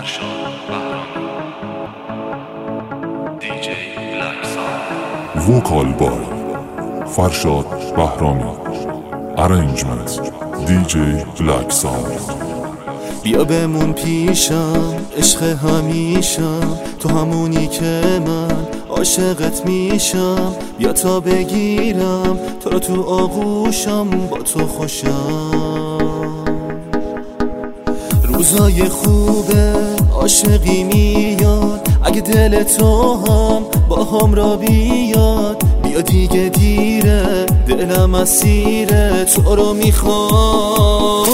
وکال بای فرشاد بهرامی. ارنجمنت دیجی بلک ساوند. بیا بمون پیشم عشق همیشم، تو همونی که من عاشقت میشم. بیا تا بگیرم تو رو تو آغوشم، با تو خوشم. روزای خوبه عاشقی میاد، اگه دل تو هم با هم را بیاد. بیا دیگه دیره دلم اسیره، تو رو میخواد.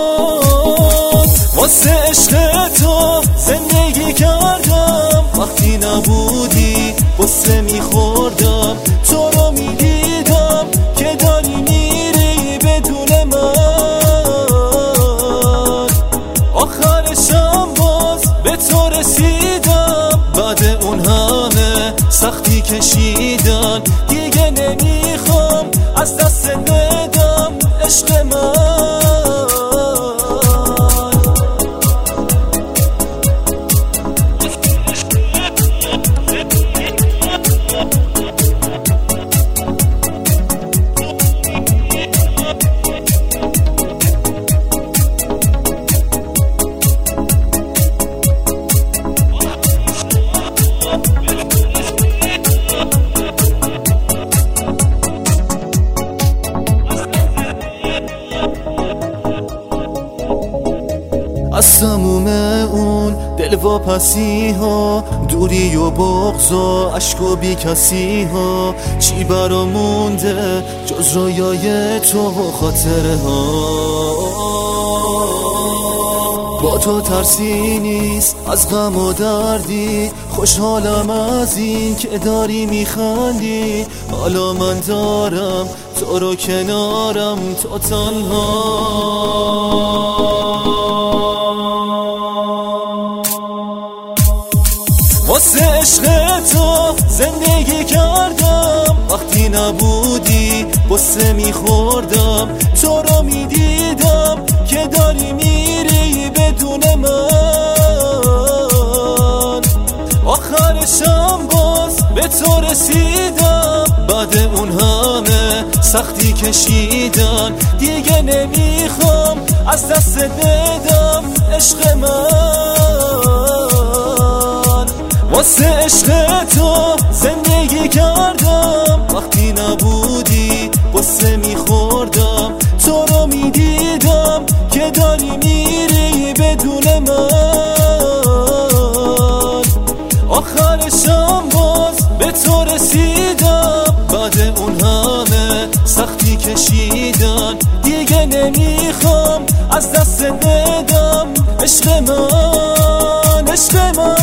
واسه عشق تو زندگی کردم، وقتی نبودی بسه میخوردم. تو رو میدیدم که داری میری بدون من، آخرشم باز به تو رسیدم. بعد اون همه سختی کشیدن، دیگه نمیخوام از دست بدم عشق من. از تموم اون دل واپسی ها، دوری و بغض و عشق و بی کسی ها، چی برا مونده جز رویای تو و خاطره ها. با تو ترسی نیست از غم و دردی، خوشحالم از این که داری میخندی. حالا من دارم تو رو کنارم، تو تنها. واسه عشق تو زندگی کردم، وقتی نبودی بسه میخوردم. تو رو میدیدم که داری میری بدون من، آخرشم باز به تو رسیدم. بعد اون همه سختی کشیدن، دیگه نمیخوام از دست بدم عشق من. واسه عشق تو زندگی کردم، وقتی نبودی بسه میخوردم. تو رو میدیدم که داری میری بدون من، آخرشم باز به تو رسیدم. بعد اون همه سختی کشیدن، دیگه نمیخوام از دست بدم عشق من، عشق من.